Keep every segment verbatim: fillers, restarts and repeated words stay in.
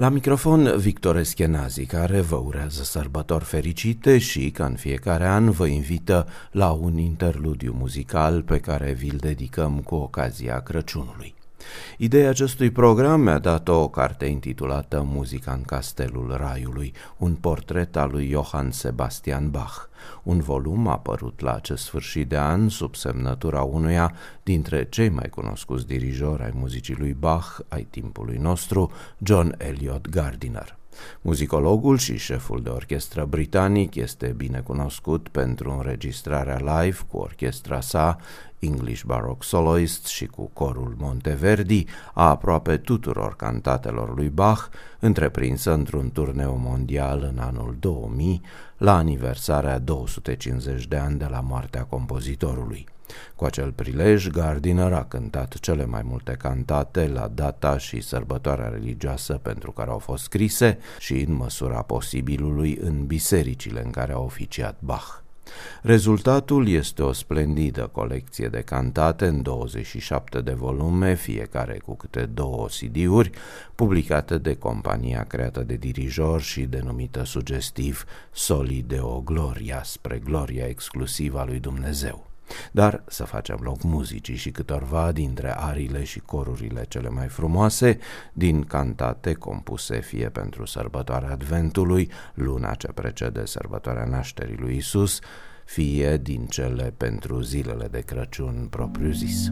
La microfon Victor Eschenazi, care vă urează sărbători fericite și, ca în fiecare an, vă invită la un interludiu muzical pe care vi-l dedicăm cu ocazia Crăciunului. Ideea acestui program mi-a dat o carte intitulată Muzica în castelul Raiului, un portret al lui Johann Sebastian Bach, un volum apărut la acest sfârșit de an sub semnătura unuia dintre cei mai cunoscuți dirijori ai muzicii lui Bach ai timpului nostru, John Eliot Gardiner. Muzicologul și șeful de orchestră britanic este bine cunoscut pentru înregistrarea live cu orchestra sa, English Baroque Soloists, și cu corul Monteverdi a aproape tuturor cantatelor lui Bach, întreprinsă într-un turneu mondial în anul două mii, la aniversarea două sute cincizeci de ani de la moartea compozitorului. Cu acel prilej, Gardiner a cântat cele mai multe cantate la data și sărbătoarea religioasă pentru care au fost scrise și, în măsura posibilului, în bisericile în care a oficiat Bach. Rezultatul este o splendidă colecție de cantate în douăzeci și șapte de volume, fiecare cu câte două C D-uri, publicate de compania creată de dirijor și denumită sugestiv Soli Deo Gloria, spre gloria exclusivă a lui Dumnezeu. Dar să facem loc muzicii și câtorva dintre ariile și corurile cele mai frumoase din cantate compuse fie pentru sărbătoarea Adventului, luna ce precede sărbătoarea nașterii lui Isus, fie din cele pentru zilele de Crăciun propriu-zis.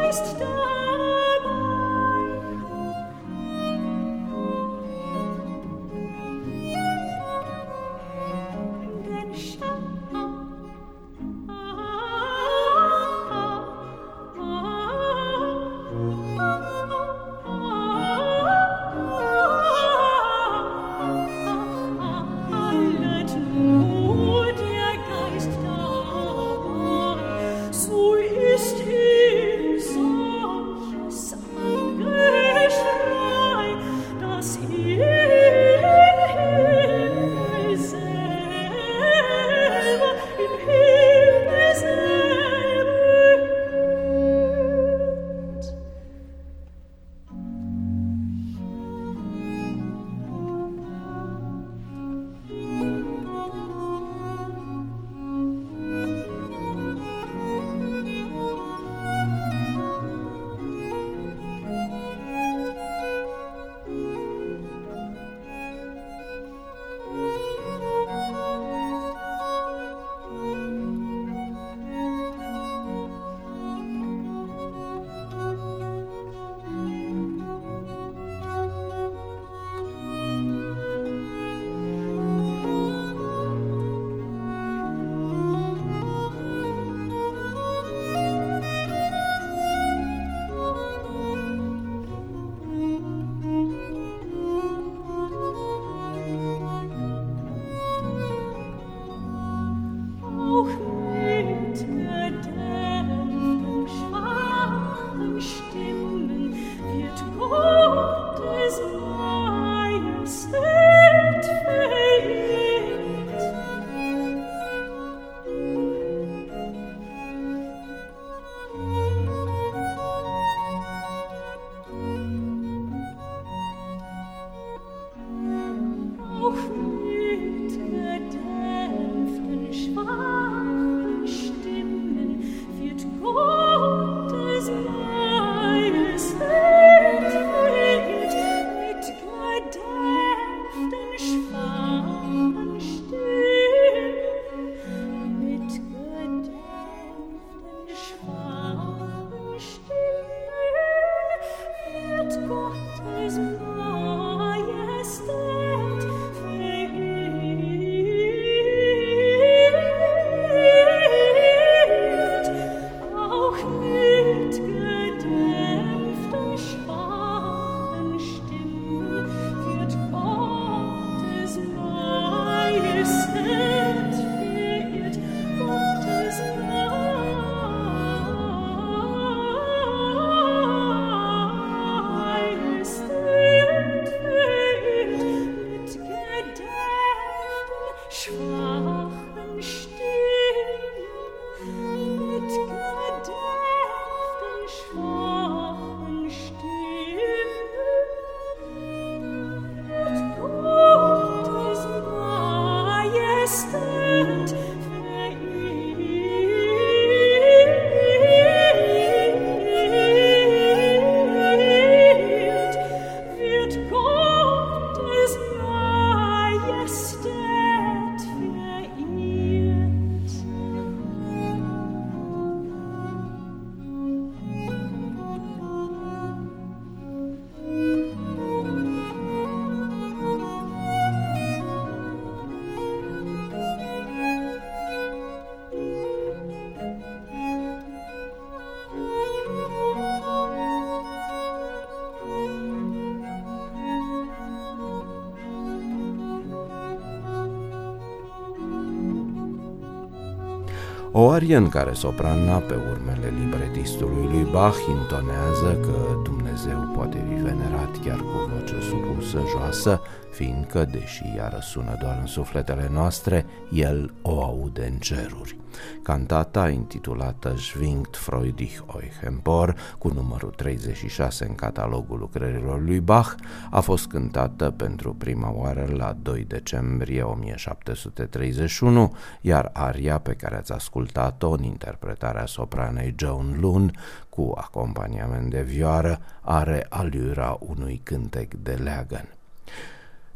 O arie în care soprana, pe urmele libretistului lui Bach, intonează că Dumnezeu poate fi venerat chiar cu voce supusă, joasă, fiindcă, deși ea răsună doar în sufletele noastre, El o aude în ceruri. Cantata, intitulată Schwingt freudig euch empor, cu numărul treizeci și șase în catalogul lucrărilor lui Bach, a fost cântată pentru prima oară la doi decembrie o mie șapte sute treizeci și unu, iar aria pe care ați ascultat-o în interpretarea sopranei Joan Lund, cu acompaniament de vioară, are alura unui cântec de leagăn.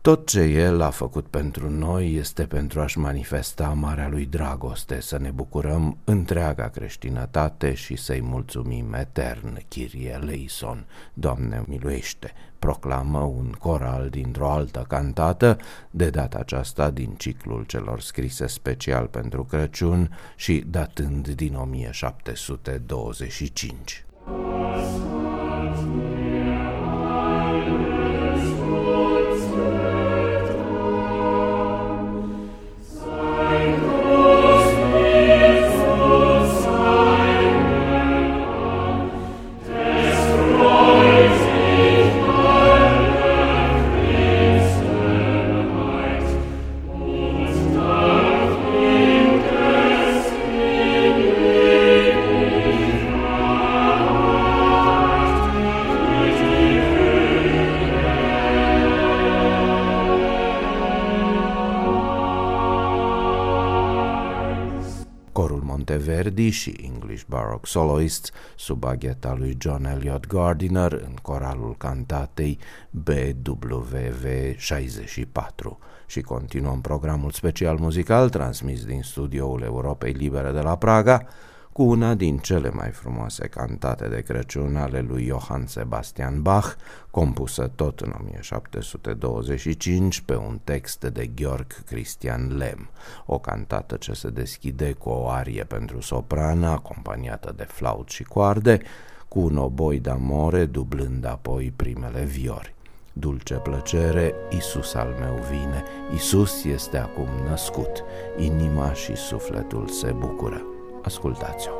Tot ce El a făcut pentru noi este pentru a-și manifesta marea Lui dragoste, să ne bucurăm întreaga creștinătate și să-i mulțumim etern. Kyrie eleison, Doamne miluiește, proclamă un coral dintr-o altă cantată, de data aceasta din ciclul celor scrise special pentru Crăciun și datând din o mie șapte sute douăzeci și cinci. Corul Monteverdi și English Baroque Soloists sub bagheta lui John Eliot Gardiner în coralul cantatei B W V șaizeci și patru. Și continuăm programul special muzical transmis din studioul Europei Libere de la Praga cu una din cele mai frumoase cantate de Crăciun ale lui Johann Sebastian Bach, compusă tot în o mie șapte sute douăzeci și cinci pe un text de Georg Christian Lem, o cantată ce se deschide cu o arie pentru soprană acompaniată de flaut și coarde, cu un oboi d'amore dublând apoi primele viori. Dulce plăcere, Iisus al meu vine, Iisus este acum născut, inima și sufletul se bucură. Ascultați-o!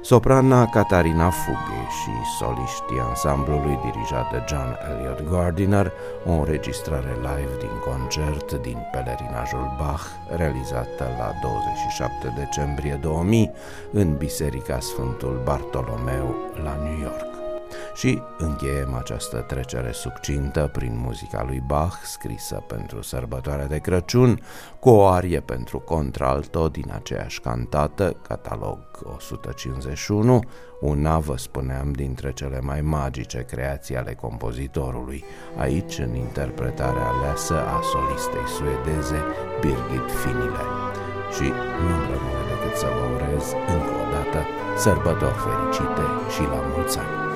soprana Catarina Fughi și soliștii ansamblului dirijat de John Elliott Gardiner, o înregistrare live din concert din Pelerinajul Bach, realizată la douăzeci și șapte decembrie două mii în Biserica Sfântul Bartolomeu la New York. Și încheiem această trecere succintă prin muzica lui Bach, scrisă pentru sărbătoarea de Crăciun, cu o arie pentru contralto din aceeași cantată, catalog o sută cincizeci și unu, una, vă spuneam, dintre cele mai magice creații ale compozitorului, aici în interpretarea aleasă a solistei suedeze Birgit Finile. Și nu-mi rămâne decât să vă urez încă o dată sărbători fericite și la mulți ani!